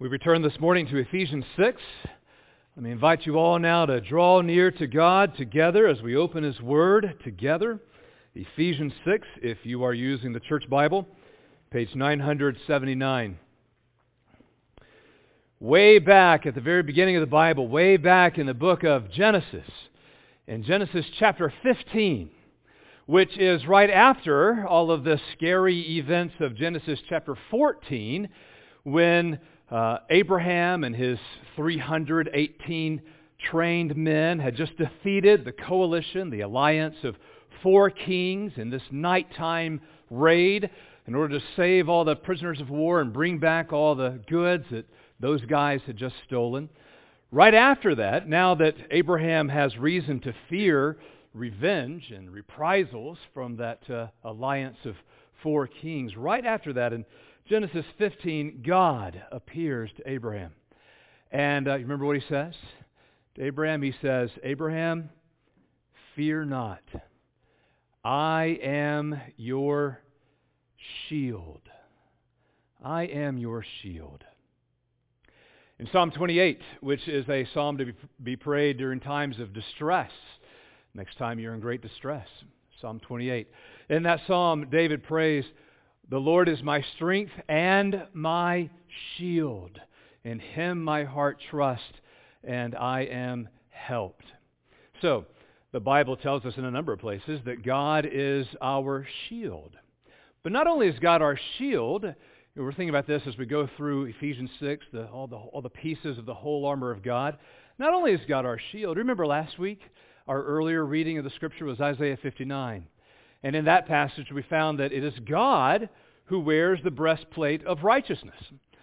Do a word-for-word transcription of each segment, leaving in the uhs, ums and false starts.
We return this morning to Ephesians six. Let me invite you all now to draw near to God together as we open His Word together. Ephesians six, if you are using the Church Bible, page nine seventy-nine. Way back at the very beginning of the Bible, way back in the book of Genesis, in Genesis chapter fifteen, which is right after all of the scary events of Genesis chapter fourteen, when Uh, Abraham and his three hundred eighteen trained men had just defeated the coalition, the alliance of four kings in this nighttime raid in order to save all the prisoners of war and bring back all the goods that those guys had just stolen. Right after that, now that Abraham has reason to fear revenge and reprisals from that uh, alliance of four kings, right after that, in Genesis fifteen, God appears to Abraham. And uh, you remember what He says? To Abraham, He says, "Abraham, fear not. I am your shield. I am your shield." In Psalm twenty-eight, which is a psalm to be, be prayed during times of distress, next time you're in great distress, Psalm twenty-eight. In that psalm, David prays, "The Lord is my strength and my shield. In Him my heart trusts, and I am helped." So, the Bible tells us in a number of places that God is our shield. But not only is God our shield, we're thinking about this as we go through Ephesians six, the, all, the, all the pieces of the whole armor of God. Not only is God our shield, remember last week, our earlier reading of the Scripture was Isaiah fifty-nine. And in that passage we found that it is God who wears the breastplate of righteousness.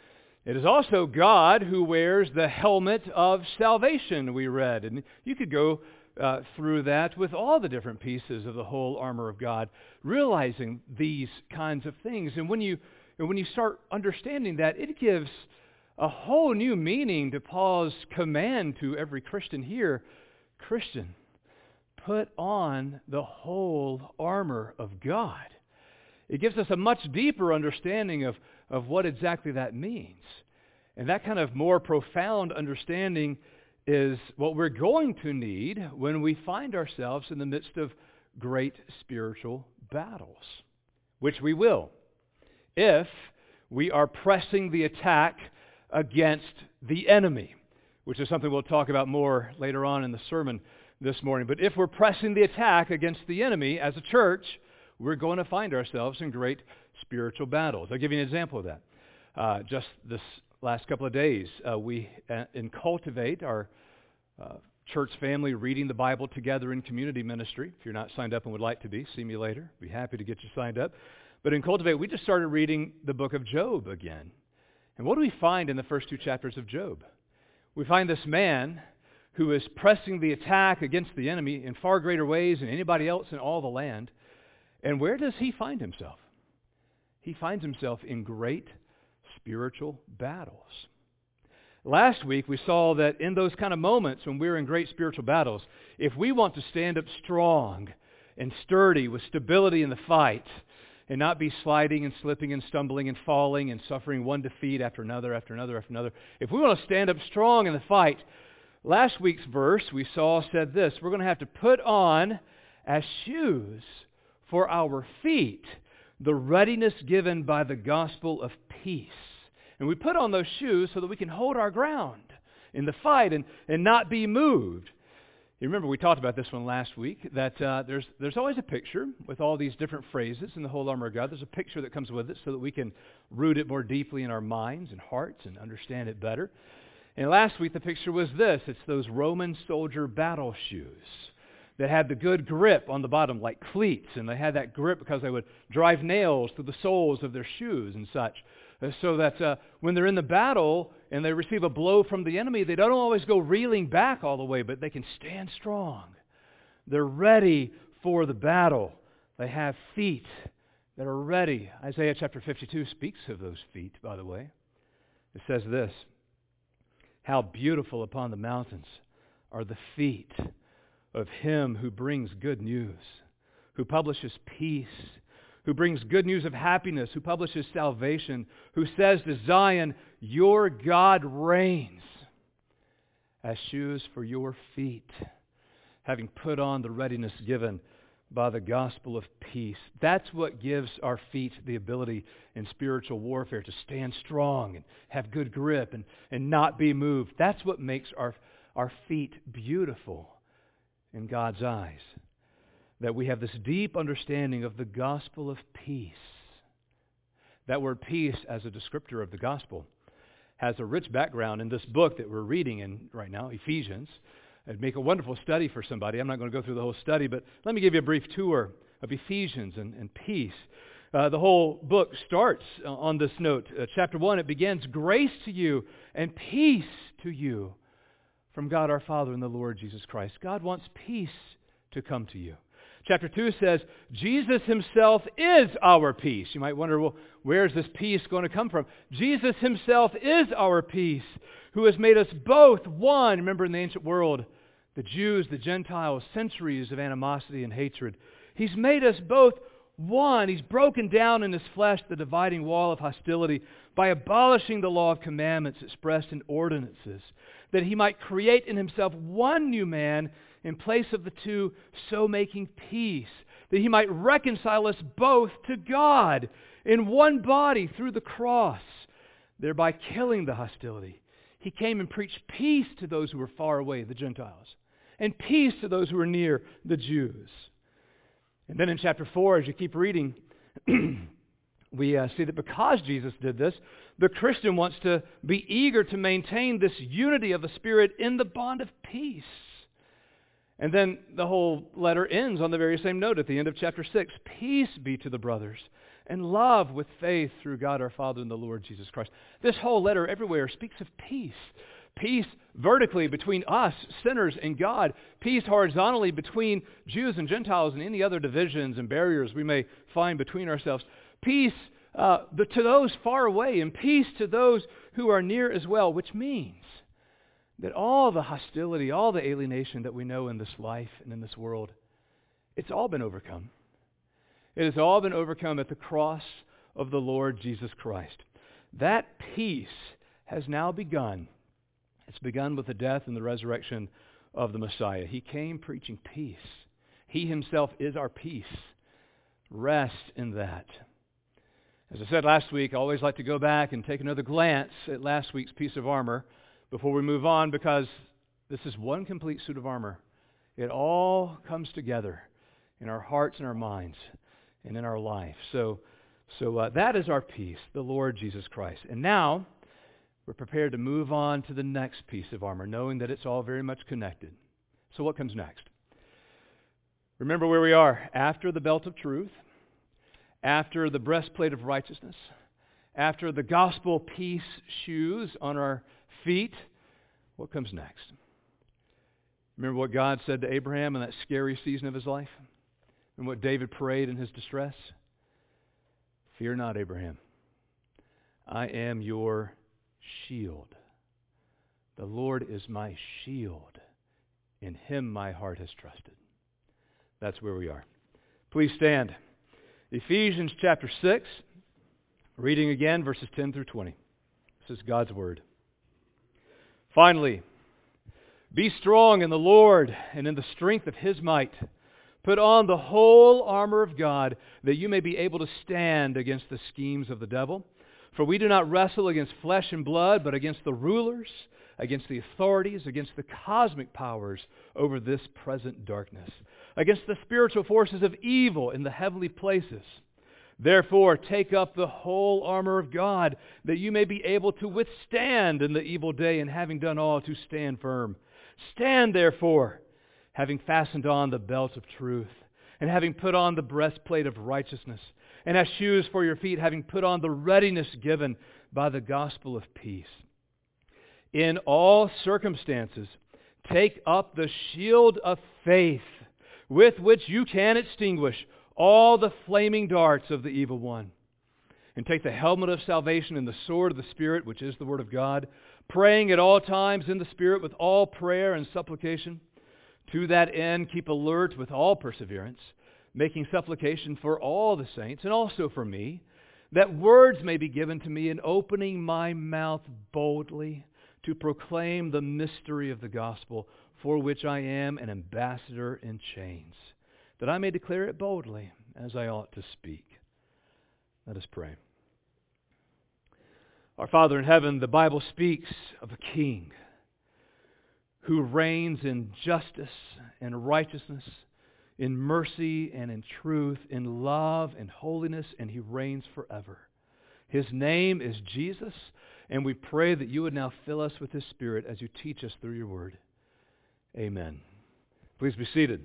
It is also God who wears the helmet of salvation, we read. And you could go uh, through that with all the different pieces of the whole armor of God, realizing these kinds of things. And when you, and when you start understanding that, it gives a whole new meaning to Paul's command to every Christian here. Christian, put on the whole armor of God. It gives us a much deeper understanding of, of what exactly that means. And that kind of more profound understanding is what we're going to need when we find ourselves in the midst of great spiritual battles, which we will, if we are pressing the attack against the enemy, which is something we'll talk about more later on in the sermon this morning. But if we're pressing the attack against the enemy as a church, we're going to find ourselves in great spiritual battles. I'll give you an example of that. Uh, just this last couple of days, uh, we uh, in Cultivate, our uh, church family, reading the Bible together in community ministry. If you're not signed up and would like to be, see me later. Be happy to get you signed up. But in Cultivate, we just started reading the book of Job again. And what do we find in the first two chapters of Job? We find this man who is pressing the attack against the enemy in far greater ways than anybody else in all the land. And where does he find himself? He finds himself in great spiritual battles. Last week we saw that in those kind of moments when we're in great spiritual battles, if we want to stand up strong and sturdy with stability in the fight and not be sliding and slipping and stumbling and falling and suffering one defeat after another, after another, after another, if we want to stand up strong in the fight, last week's verse we saw said this: we're going to have to put on as shoes for our feet the readiness given by the gospel of peace. And we put on those shoes so that we can hold our ground in the fight and, and not be moved. You remember we talked about this one last week, that uh, there's there's always a picture with all these different phrases in the whole armor of God. There's a picture that comes with it so that we can root it more deeply in our minds and hearts and understand it better. And last week the picture was this: it's those Roman soldier battle shoes that had the good grip on the bottom like cleats, and they had that grip because they would drive nails through the soles of their shoes and such, uh, so that uh, when they're in the battle and they receive a blow from the enemy, they don't always go reeling back all the way, but they can stand strong. They're ready for the battle. They have feet that are ready. Isaiah chapter fifty-two speaks of those feet, by the way. It says this: "How beautiful upon the mountains are the feet of Him who brings good news, who publishes peace, who who brings good news of happiness, who publishes salvation, who says to Zion, your God reigns, as shoes for your feet, having put on the readiness given by the gospel of peace. That's what gives our feet the ability in spiritual warfare to stand strong and have good grip and, and not be moved. That's what makes our, our feet beautiful in God's eyes. That we have this deep understanding of the gospel of peace. That word peace, as a descriptor of the gospel, has a rich background in this book that we're reading in right now, Ephesians. It'd make a wonderful study for somebody. I'm not going to go through the whole study, but let me give you a brief tour of Ephesians and, and peace. Uh, the whole book starts on this note. Uh, chapter one, it begins, grace to you and peace to you from God our Father and the Lord Jesus Christ. God wants peace to come to you. Chapter two says, Jesus himself is our peace. You might wonder, well, where is this peace going to come from? Jesus himself is our peace, who has made us both one. Remember, in the ancient world, the Jews, the Gentiles, centuries of animosity and hatred. He's made us both one. He's broken down in his flesh the dividing wall of hostility by abolishing the law of commandments expressed in ordinances, that he might create in himself one new man in place of the two, so making peace, that he might reconcile us both to God in one body through the cross, thereby killing the hostility. He came and preached peace to those who were far away, the Gentiles, and peace to those who were near, the Jews. And then in chapter four, as you keep reading, we uh, see that because Jesus did this, the Christian wants to be eager to maintain this unity of the Spirit in the bond of peace. And then the whole letter ends on the very same note at the end of chapter six. Peace be to the brothers, and love with faith through God our Father and the Lord Jesus Christ. This whole letter everywhere speaks of peace. Peace vertically between us, sinners, and God. Peace horizontally between Jews and Gentiles and any other divisions and barriers we may find between ourselves. Peace uh, to those far away, and peace to those who are near as well, which means that all the hostility, all the alienation that we know in this life and in this world, it's all been overcome. It has all been overcome at the cross of the Lord Jesus Christ. That peace has now begun. It's begun with the death and the resurrection of the Messiah. He came preaching peace. He himself is our peace. Rest in that. As I said last week, I always like to go back and take another glance at last week's piece of armor before we move on, because this is one complete suit of armor. It all comes together in our hearts and our minds and in our life. So, so uh, that is our peace, the Lord Jesus Christ. And now we're prepared to move on to the next piece of armor, knowing that it's all very much connected. So what comes next? Remember where we are. After the belt of truth, after the breastplate of righteousness, after the gospel peace shoes on our feet, what comes next? Remember what God said to Abraham in that scary season of his life? And what David prayed in his distress? Fear not, Abraham. I am your shield. The Lord is my shield. In him my heart has trusted. That's where we are. Please stand. Ephesians chapter six, reading again verses ten through twenty. This is God's word. Finally, be strong in the Lord and in the strength of his might. Put on the whole armor of God, that you may be able to stand against the schemes of the devil. For we do not wrestle against flesh and blood, but against the rulers, against the authorities, against the cosmic powers over this present darkness, against the spiritual forces of evil in the heavenly places. Therefore, take up the whole armor of God, that you may be able to withstand in the evil day, and having done all, to stand firm. Stand therefore, having fastened on the belt of truth, and having put on the breastplate of righteousness, and as shoes for your feet, having put on the readiness given by the gospel of peace. In all circumstances, take up the shield of faith, with which you can extinguish all the flaming darts of the evil one. And take the helmet of salvation and the sword of the Spirit, which is the Word of God, praying at all times in the Spirit with all prayer and supplication. To that end, keep alert with all perseverance, making supplication for all the saints, and also for me, that words may be given to me in opening my mouth boldly to proclaim the mystery of the gospel, for which I am an ambassador in chains, that I may declare it boldly as I ought to speak. Let us pray. Our Father in heaven, the Bible speaks of a king who reigns in justice and righteousness, in mercy and in truth, in love and holiness, and He reigns forever. His name is Jesus, and we pray that you would now fill us with His Spirit as you teach us through your word. Amen. Please be seated.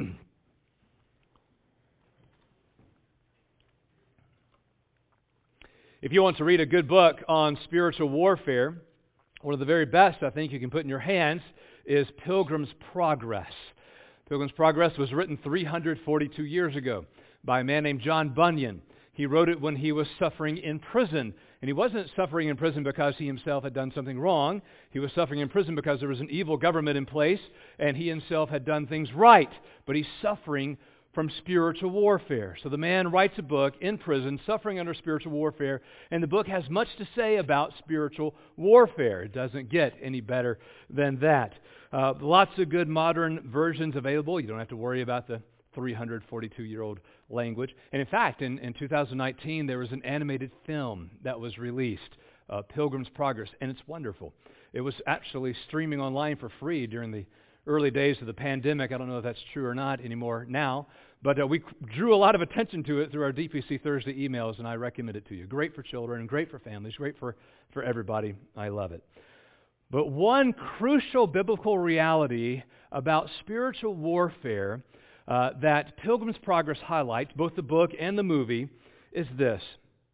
If you want to read a good book on spiritual warfare, one of the very best I think you can put in your hands is Pilgrim's Progress. Pilgrim's Progress was written three hundred forty-two years ago by a man named John Bunyan. He wrote it when he was suffering in prison. And he wasn't suffering in prison because he himself had done something wrong. He was suffering in prison because there was an evil government in place and he himself had done things right. But he's suffering from spiritual warfare. So the man writes a book in prison, suffering under spiritual warfare, and the book has much to say about spiritual warfare. It doesn't get any better than that. Uh, lots of good modern versions available. You don't have to worry about the three hundred forty-two-year-old language. And in fact, in, in two thousand nineteen, there was an animated film that was released, uh, Pilgrim's Progress, and it's wonderful. It was actually streaming online for free during the early days of the pandemic. I don't know if that's true or not anymore now, but uh, we drew a lot of attention to it through our D P C Thursday emails, and I recommend it to you. Great for children, great for families, great for, for everybody. I love it. But one crucial biblical reality about spiritual warfare uh, that Pilgrim's Progress highlights, both the book and the movie, is this: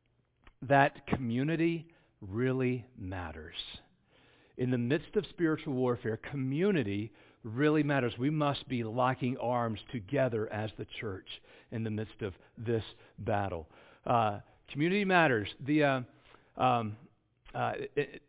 that community really matters. In the midst of spiritual warfare, community really matters. We must be locking arms together as the church in the midst of this battle. Uh, community matters. The uh, um, uh, it,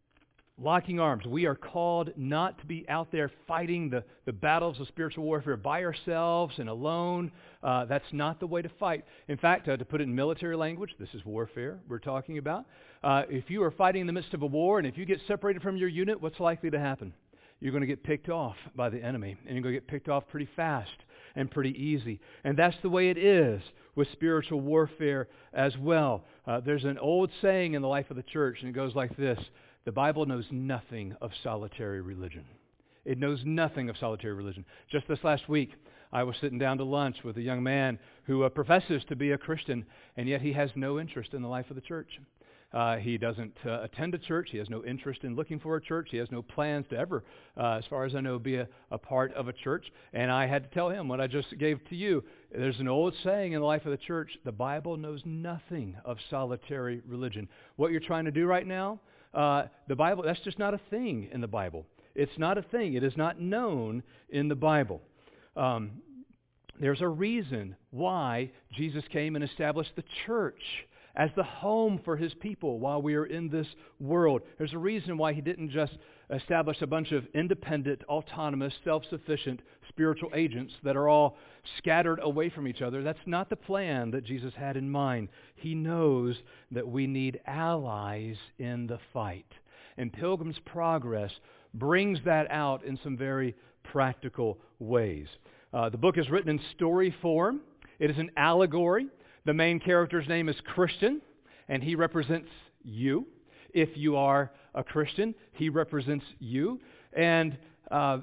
locking arms. We are called not to be out there fighting the, the battles of spiritual warfare by ourselves and alone. Uh, that's not the way to fight. In fact, uh, to put it in military language, this is warfare we're talking about. Uh, if you are fighting in the midst of a war and if you get separated from your unit, what's likely to happen? You're going to get picked off by the enemy, and you're going to get picked off pretty fast and pretty easy. And that's the way it is with spiritual warfare as well. Uh, there's an old saying in the life of the church, and it goes like this: the Bible knows nothing of solitary religion. It knows nothing of solitary religion. Just this last week, I was sitting down to lunch with a young man who uh, professes to be a Christian, and yet he has no interest in the life of the church. Uh, he doesn't uh, attend a church. He has no interest in looking for a church. He has no plans to ever, uh, as far as I know, be a, a part of a church. And I had to tell him what I just gave to you. There's an old saying in the life of the church: the Bible knows nothing of solitary religion. What you're trying to do right now, uh, the Bible, that's just not a thing in the Bible. It's not a thing. It is not known in the Bible. Um, there's a reason why Jesus came and established the church as the home for His people while we are in this world. There's a reason why He didn't just establish a bunch of independent, autonomous, self-sufficient spiritual agents that are all scattered away from each other. That's not the plan that Jesus had in mind. He knows that we need allies in the fight. And Pilgrim's Progress brings that out in some very practical ways. Uh, the book is written in story form. It is an allegory. The main character's name is Christian, and he represents you. If you are a Christian, he represents you. And uh,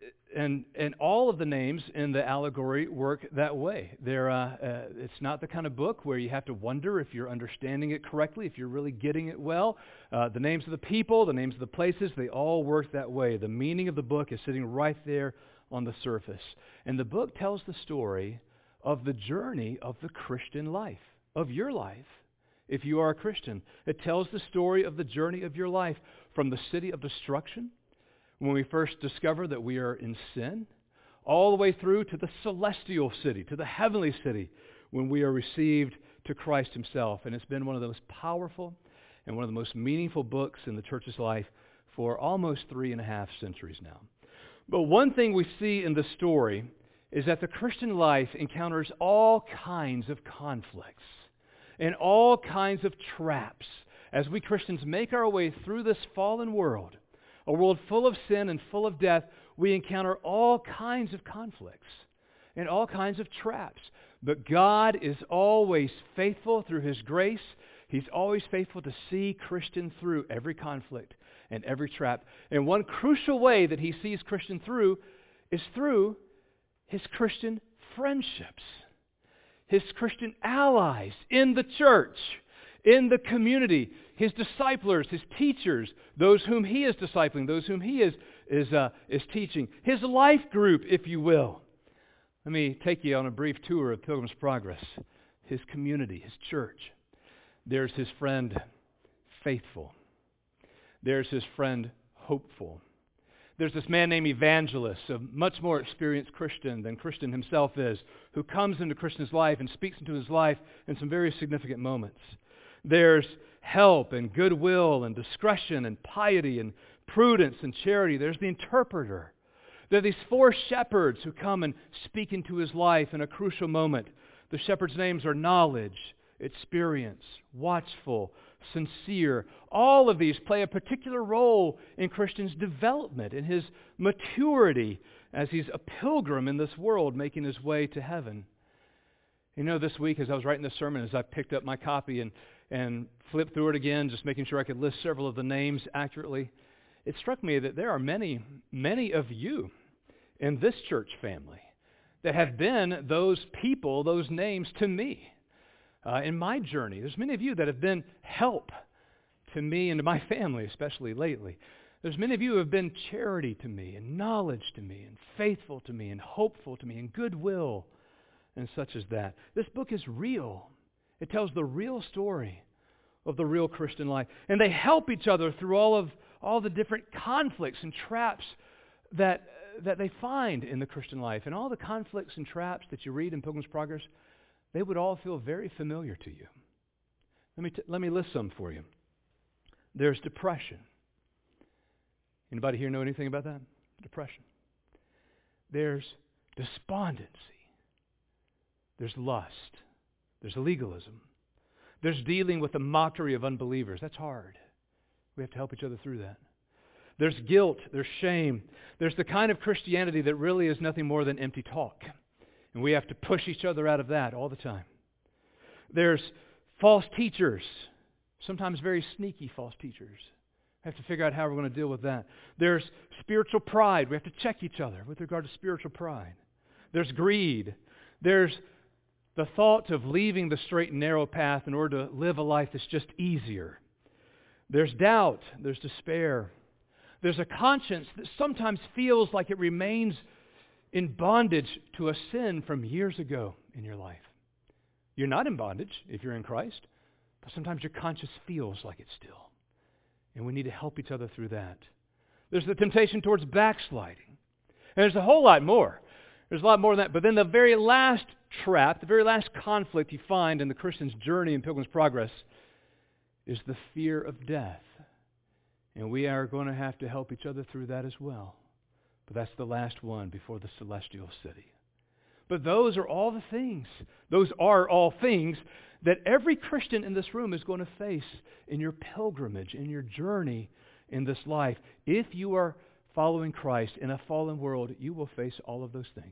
and and all of the names in the allegory work that way. They're, uh, uh, it's not the kind of book where you have to wonder if you're understanding it correctly, if you're really getting it well. Uh, the names of the people, the names of the places, they all work that way. The meaning of the book is sitting right there on the surface. And the book tells the story of the journey of the Christian life, of your life, if you are a Christian. It tells the story of the journey of your life from the city of destruction, when we first discover that we are in sin, all the way through to the celestial city, to the heavenly city, when we are received to Christ Himself. And it's been one of the most powerful and one of the most meaningful books in the church's life for almost three and a half centuries now. But one thing we see in the story is that the Christian life encounters all kinds of conflicts and all kinds of traps as we Christians make our way through this fallen world, a world full of sin and full of death. We encounter all kinds of conflicts and all kinds of traps. But God is always faithful through His grace. He's always faithful to see Christian through every conflict and every trap. And one crucial way that He sees Christian through is through His Christian friendships, His Christian allies in the church, in the community, His disciplers, His teachers, those whom He is discipling, those whom He is, is, uh, is teaching, His life group, if you will. Let me take you on a brief tour of Pilgrim's Progress, His community, His church. There's His friend, Faithful. There's His friend, Hopeful. There's this man named Evangelist, a much more experienced Christian than Christian himself is, who comes into Christian's life and speaks into his life in some very significant moments. There's help and goodwill and discretion and piety and prudence and charity. There's the interpreter. There are these four shepherds who come and speak into his life in a crucial moment. The shepherds' names are knowledge, experience, watchful, sincere. All of these play a particular role in Christian's development, in his maturity as he's a pilgrim in this world making his way to heaven. You know, this week as I was writing this sermon, as I picked up my copy and, and flipped through it again, just making sure I could list several of the names accurately, it struck me that there are many, many of you in this church family that have been those people, those names to me. Uh, in my journey, there's many of you that have been help to me and to my family, especially lately. There's many of you who have been charity to me and knowledge to me and faithful to me and hopeful to me and goodwill and such as that. This book is real. It tells the real story of the real Christian life. And they help each other through all of all the different conflicts and traps that, that they find in the Christian life. And all the conflicts and traps that you read in Pilgrim's Progress, they would all feel very familiar to you. Let me, t- let me list some for you. There's depression. Anybody here know anything about that? Depression. There's despondency. There's lust. There's legalism. There's dealing with the mockery of unbelievers. That's hard. We have to help each other through that. There's guilt. There's shame. There's the kind of Christianity that really is nothing more than empty talk. And we have to push each other out of that all the time. There's false teachers, sometimes very sneaky false teachers. We have to figure out how we're going to deal with that. There's spiritual pride. We have to check each other with regard to spiritual pride. There's greed. There's the thought of leaving the straight and narrow path in order to live a life that's just easier. There's doubt. There's despair. There's a conscience that sometimes feels like it remains in bondage to a sin from years ago in your life. You're not in bondage if you're in Christ, but sometimes your conscience feels like it's still. And we need to help each other through that. There's the temptation towards backsliding. And there's a whole lot more. There's a lot more than that. But then the very last trap, the very last conflict you find in the Christian's journey in Pilgrim's Progress is the fear of death. And we are going to have to help each other through that as well. But that's the last one before the celestial city. But those are all the things. Those are all things that every Christian in this room is going to face in your pilgrimage, in your journey in this life. If you are following Christ in a fallen world, you will face all of those things.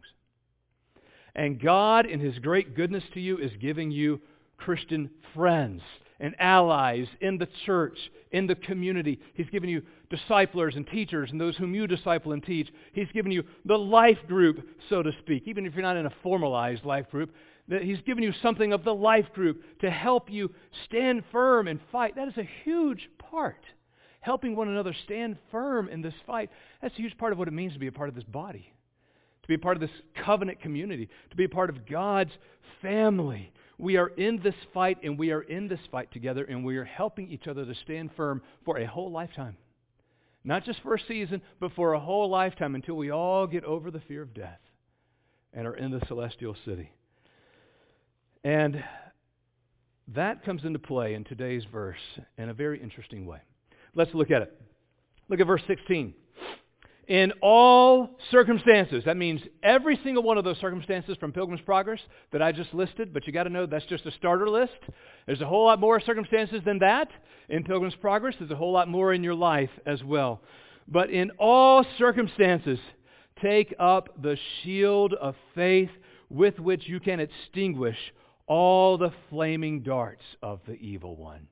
And God, in His great goodness to you, is giving you Christian friends and allies in the church, in the community. He's given you disciplers and teachers and those whom you disciple and teach. He's given you the life group, so to speak, even if you're not in a formalized life group. That He's given you something of the life group to help you stand firm and fight. That is a huge part. Helping one another stand firm in this fight. That's a huge part of what it means to be a part of this body. To be a part of this covenant community. To be a part of God's family. We are in this fight, and we are in this fight together, and we are helping each other to stand firm for a whole lifetime. Not just for a season, but for a whole lifetime until we all get over the fear of death and are in the celestial city. And that comes into play in today's verse in a very interesting way. Let's look at it. Look at verse sixteen. In all circumstances. That means every single one of those circumstances from Pilgrim's Progress that I just listed, but you got to know that's just a starter list. There's a whole lot more circumstances than that in Pilgrim's Progress. There's a whole lot more in your life as well. But in all circumstances, take up the shield of faith with which you can extinguish all the flaming darts of the evil one.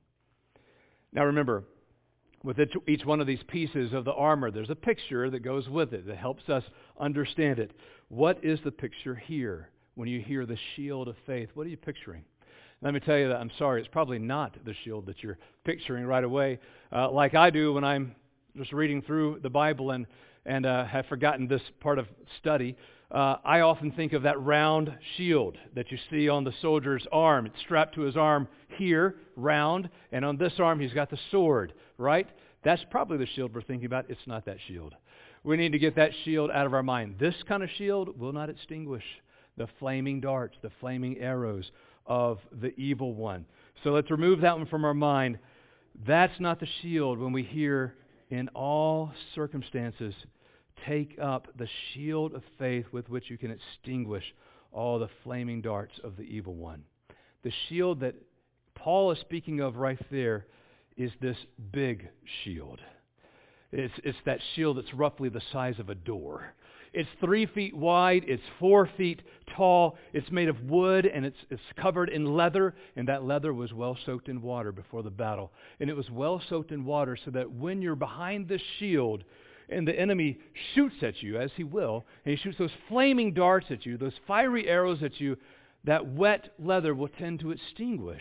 Now remember, with each one of these pieces of the armor, there's a picture that goes with it that helps us understand it. What is the picture here when you hear the shield of faith? What are you picturing? Let me tell you that I'm sorry, it's probably not the shield that you're picturing right away, uh, like I do when I'm just reading through the Bible and, and uh, have forgotten this part of study. Uh, I often think of that round shield that you see on the soldier's arm. It's strapped to his arm here, round, and on this arm he's got the sword, right? That's probably the shield we're thinking about. It's not that shield. We need to get that shield out of our mind. This kind of shield will not extinguish the flaming darts, the flaming arrows of the evil one. So let's remove that one from our mind. That's not the shield when we hear, in all circumstances, take up the shield of faith with which you can extinguish all the flaming darts of the evil one. The shield that Paul is speaking of right there is this big shield. It's, it's that shield that's roughly the size of a door. It's three feet wide, it's four feet tall, it's made of wood, and it's, it's covered in leather, and that leather was well soaked in water before the battle. And it was well soaked in water so that when you're behind this shield and the enemy shoots at you, as he will, and he shoots those flaming darts at you, those fiery arrows at you, that wet leather will tend to extinguish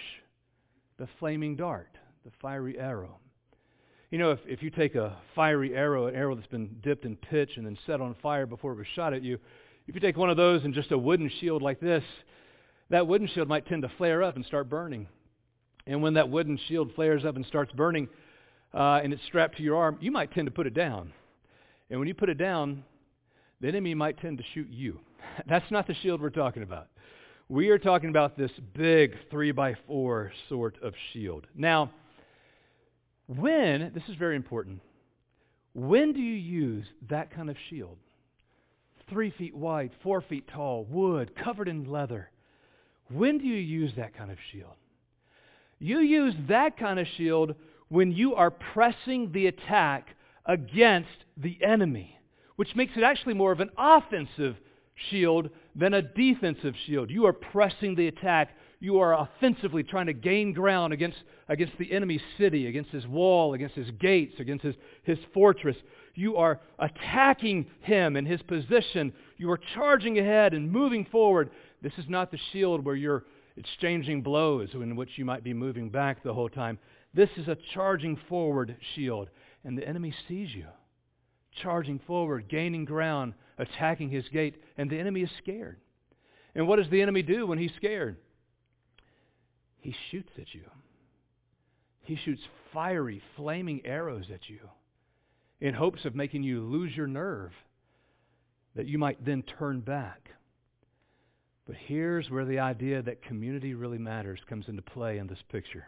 the flaming dart, the fiery arrow. You know, if, if you take a fiery arrow, an arrow that's been dipped in pitch and then set on fire before it was shot at you, if you take one of those and just a wooden shield like this, that wooden shield might tend to flare up and start burning. And when that wooden shield flares up and starts burning, uh, and it's strapped to your arm, you might tend to put it down. And when you put it down, the enemy might tend to shoot you. That's not the shield we're talking about. We are talking about this big three by four sort of shield. Now, when, this is very important, when do you use that kind of shield? Three feet wide, four feet tall, wood, covered in leather. When do you use that kind of shield? You use that kind of shield when you are pressing the attack against the enemy, which makes it actually more of an offensive shield than a defensive shield. You are pressing the attack. You are offensively trying to gain ground against, against the enemy's city, against his wall, against his gates, against his, his fortress. You are attacking him and his position. You are charging ahead and moving forward. This is not the shield where you're exchanging blows in which you might be moving back the whole time. This is a charging forward shield, and the enemy sees you charging forward, gaining ground, attacking his gate, and the enemy is scared. And what does the enemy do when he's scared? He shoots at you. He shoots fiery, flaming arrows at you in hopes of making you lose your nerve, that you might then turn back. But here's where the idea that community really matters comes into play in this picture.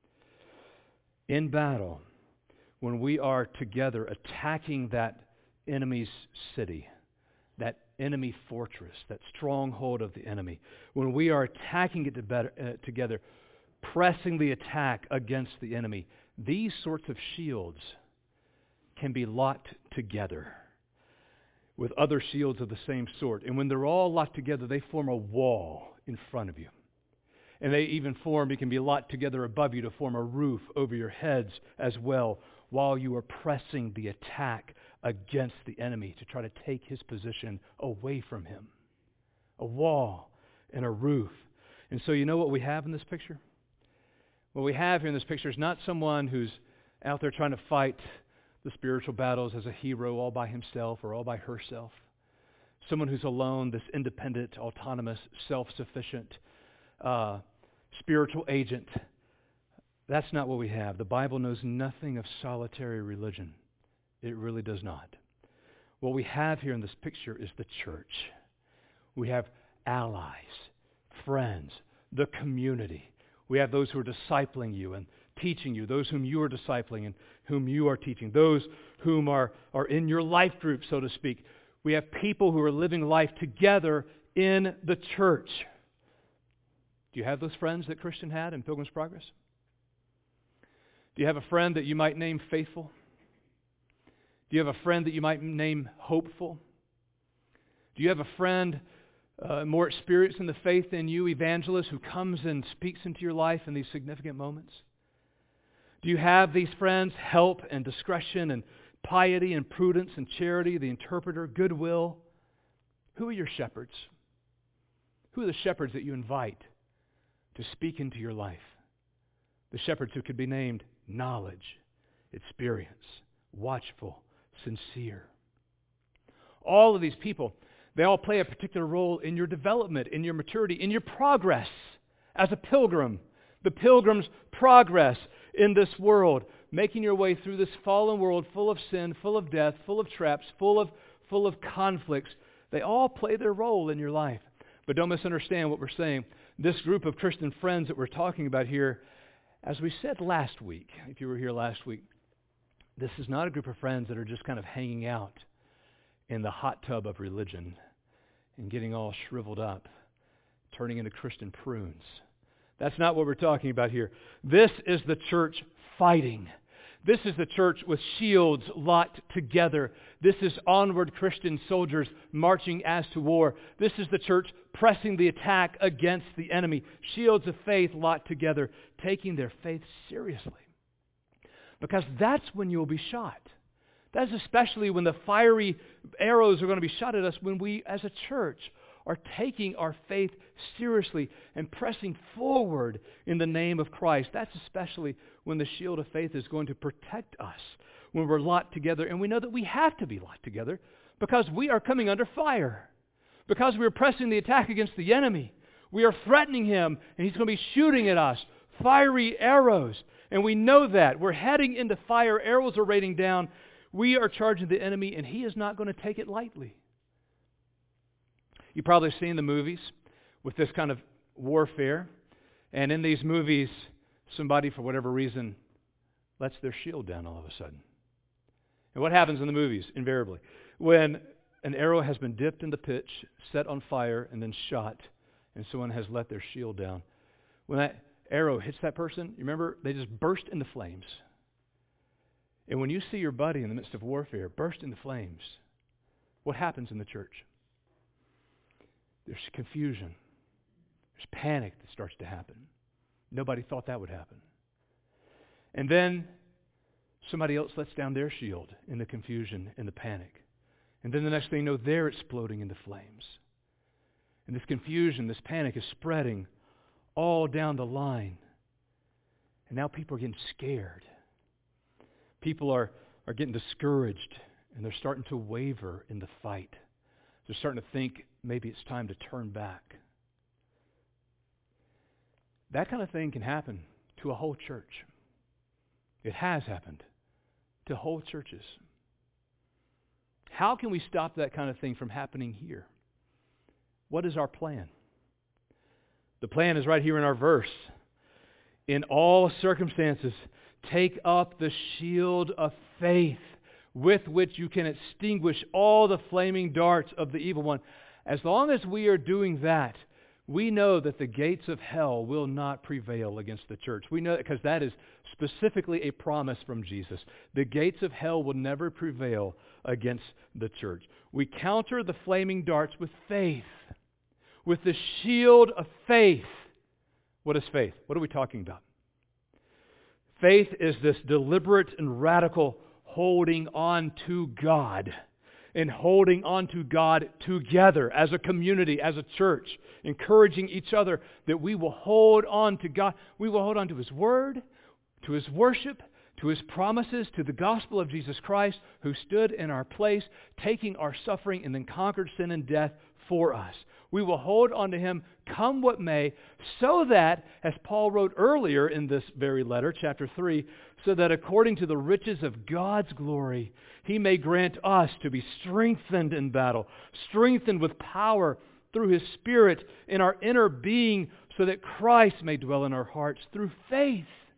In battle, when we are together attacking that enemy's city, that enemy fortress, that stronghold of the enemy, when we are attacking it to better, uh, together, pressing the attack against the enemy, these sorts of shields can be locked together with other shields of the same sort. And when they're all locked together, they form a wall in front of you. And they even form, it can be locked together above you to form a roof over your heads as well, while you are pressing the attack against the enemy to try to take his position away from him. A wall and a roof. And so you know what we have in this picture? What we have here in this picture is not someone who's out there trying to fight the spiritual battles as a hero all by himself or all by herself. Someone who's alone, this independent, autonomous, self-sufficient, uh, spiritual agent. That's not what we have. The Bible knows nothing of solitary religion. It really does not. What we have here in this picture is the church. We have allies, friends, the community. We have those who are discipling you and teaching you, those whom you are discipling and whom you are teaching, those whom are, are in your life group, so to speak. We have people who are living life together in the church. Do you have those friends that Christian had in Pilgrim's Progress? Do you have a friend that you might name faithful? Do you have a friend that you might name hopeful? Do you have a friend uh, more experienced in the faith than you, evangelist, who comes and speaks into your life in these significant moments? Do you have these friends, help and discretion and piety and prudence and charity, the interpreter, goodwill? Who are your shepherds? Who are the shepherds that you invite to speak into your life? The shepherds who could be named knowledge, experience, watchful, sincere. All of these people, they all play a particular role in your development, in your maturity, in your progress as a pilgrim. The pilgrim's progress in this world, making your way through this fallen world full of sin, full of death, full of traps, full of, full of conflicts. They all play their role in your life. But don't misunderstand what we're saying. This group of Christian friends that we're talking about here, as we said last week, if you were here last week, this is not a group of friends that are just kind of hanging out in the hot tub of religion and getting all shriveled up, turning into Christian prunes. That's not what we're talking about here. This is the church fighting. This is the church with shields locked together. This is onward Christian soldiers marching as to war. This is the church pressing the attack against the enemy. Shields of faith locked together, taking their faith seriously. Because that's when you will be shot. That's especially when the fiery arrows are going to be shot at us, when we as a church are taking our faith seriously and pressing forward in the name of Christ. That's especially when the shield of faith is going to protect us, when we're locked together. And we know that we have to be locked together because we are coming under fire. Because we are pressing the attack against the enemy. We are threatening him, and he's going to be shooting at us fiery arrows. And we know that. We're heading into fire. Arrows are raining down. We are charging the enemy, and he is not going to take it lightly. You've probably seen the movies with this kind of warfare. And in these movies, somebody, for whatever reason, lets their shield down all of a sudden. And what happens in the movies, invariably? When an arrow has been dipped in the pitch, set on fire, and then shot, and someone has let their shield down, when that arrow hits that person, you remember, they just burst into flames. And when you see your buddy in the midst of warfare burst into flames, what happens in the church? There's confusion. There's panic that starts to happen. Nobody thought that would happen. And then somebody else lets down their shield in the confusion and the panic. And then the next thing you know, they're exploding into flames. And this confusion, this panic is spreading all down the line. And now people are getting scared. People are, are getting discouraged, and they're starting to waver in the fight. They're starting to think maybe it's time to turn back. That kind of thing can happen to a whole church. It has happened to whole churches. How can we stop that kind of thing from happening here? What is our plan? The plan is right here in our verse. In all circumstances, take up the shield of faith with which you can extinguish all the flaming darts of the evil one. As long as we are doing that, we know that the gates of hell will not prevail against the church. We know because that is specifically a promise from Jesus. The gates of hell will never prevail against the church. We counter the flaming darts with faith, with the shield of faith. What is faith? What are we talking about? Faith is this deliberate and radical holding on to God, and holding on to God together as a community, as a church, encouraging each other that we will hold on to God. We will hold on to His Word, to His worship, to His promises, to the gospel of Jesus Christ, who stood in our place, taking our suffering and then conquered sin and death for us. We will hold on to Him come what may, so that, as Paul wrote earlier in this very letter, chapter three, so that according to the riches of God's glory, He may grant us to be strengthened in battle, strengthened with power through His Spirit in our inner being, so that Christ may dwell in our hearts through faith.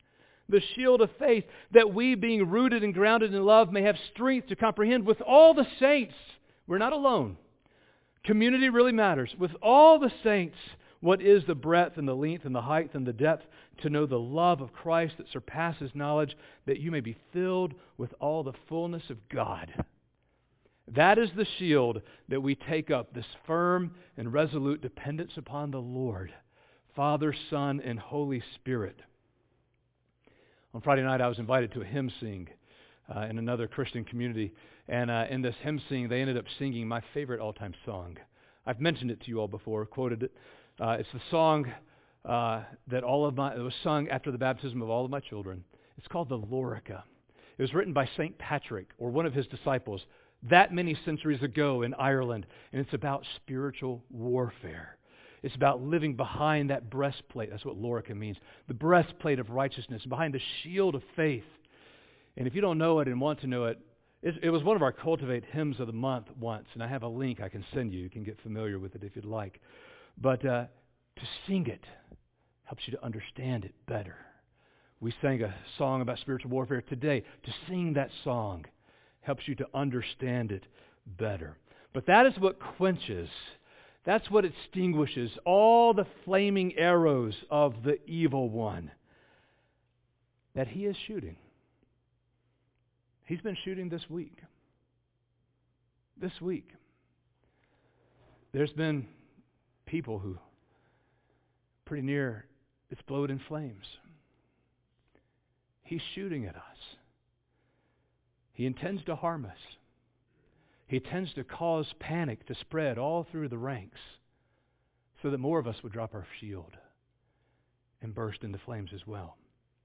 the shield of faith, that we, being rooted and grounded in love, may have strength to comprehend with all the saints. We're not alone. Community really matters. With all the saints, what is the breadth and the length and the height and the depth, to know the love of Christ that surpasses knowledge, that you may be filled with all the fullness of God. That is the shield that we take up, this firm and resolute dependence upon the Lord, Father, Son, and Holy Spirit. On Friday night, I was invited to a hymn sing uh, in another Christian community. And uh, in this hymn sing, they ended up singing my favorite all-time song. I've mentioned it to you all before, quoted it. Uh, it's the song uh, that all of my, it was sung after the baptism of all of my children. It's called the Lorica. It was written by Saint Patrick, or one of his disciples, that many centuries ago in Ireland. And it's about spiritual warfare. It's about living behind that breastplate. That's what Lorica means. The breastplate of righteousness, behind the shield of faith. And if you don't know it and want to know it, it, it was one of our Cultivate Hymns of the Month once. And I have a link I can send you. You can get familiar with it if you'd like. But uh, to sing it helps you to understand it better. We sang a song about spiritual warfare today. To sing that song helps you to understand it better. But that is what quenches, that's what extinguishes all the flaming arrows of the evil one that he is shooting. He's been shooting this week. This week. There's been people who pretty near explode in flames. He's shooting at us. He intends to harm us. He intends to cause panic to spread all through the ranks so that more of us would drop our shield and burst into flames as well.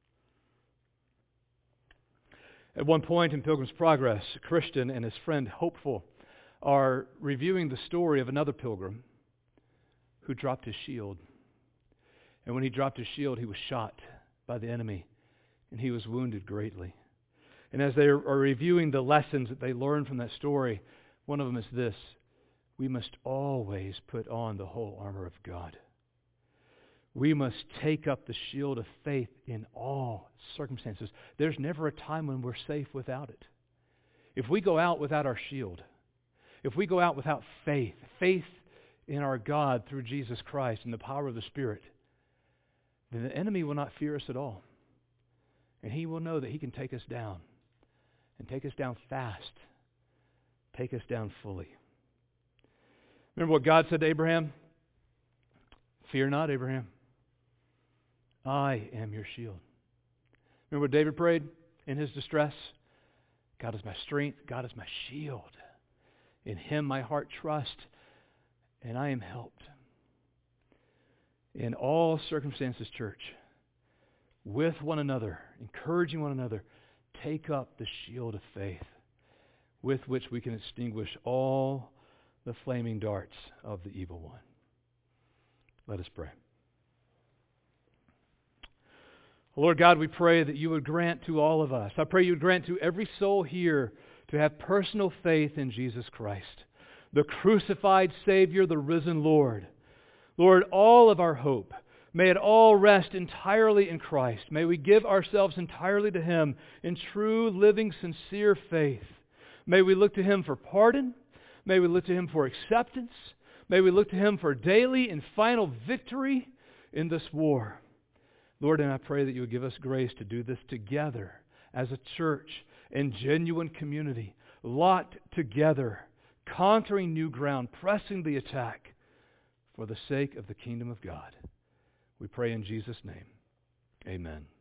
At one point in Pilgrim's Progress, Christian and his friend Hopeful are reviewing the story of another pilgrim who dropped his shield. And when he dropped his shield, he was shot by the enemy, and he was wounded greatly. And as they are reviewing the lessons that they learned from that story, one of them is this: we must always put on the whole armor of God. We must take up the shield of faith in all circumstances. There's never a time when we're safe without it. If we go out without our shield, if we go out without faith, faith in our God through Jesus Christ and the power of the Spirit, then the enemy will not fear us at all. And he will know that he can take us down, and take us down fast, take us down fully. Remember what God said to Abraham? Fear not, Abraham. I am your shield. Remember what David prayed in his distress? God is my strength. God is my shield. In him my heart trusts, and I am helped. In all circumstances, church, with one another, encouraging one another, take up the shield of faith with which we can extinguish all the flaming darts of the evil one. Let us pray. Lord God, we pray that you would grant to all of us, I pray you would grant to every soul here to have personal faith in Jesus Christ, the crucified Savior, the risen Lord. Lord, all of our hope, may it all rest entirely in Christ. May we give ourselves entirely to Him in true, living, sincere faith. May we look to Him for pardon. May we look to Him for acceptance. May we look to Him for daily and final victory in this war. Lord, and I pray that you would give us grace to do this together as a church in genuine community, locked together, conquering new ground, pressing the attack for the sake of the kingdom of God. We pray in Jesus' name. Amen.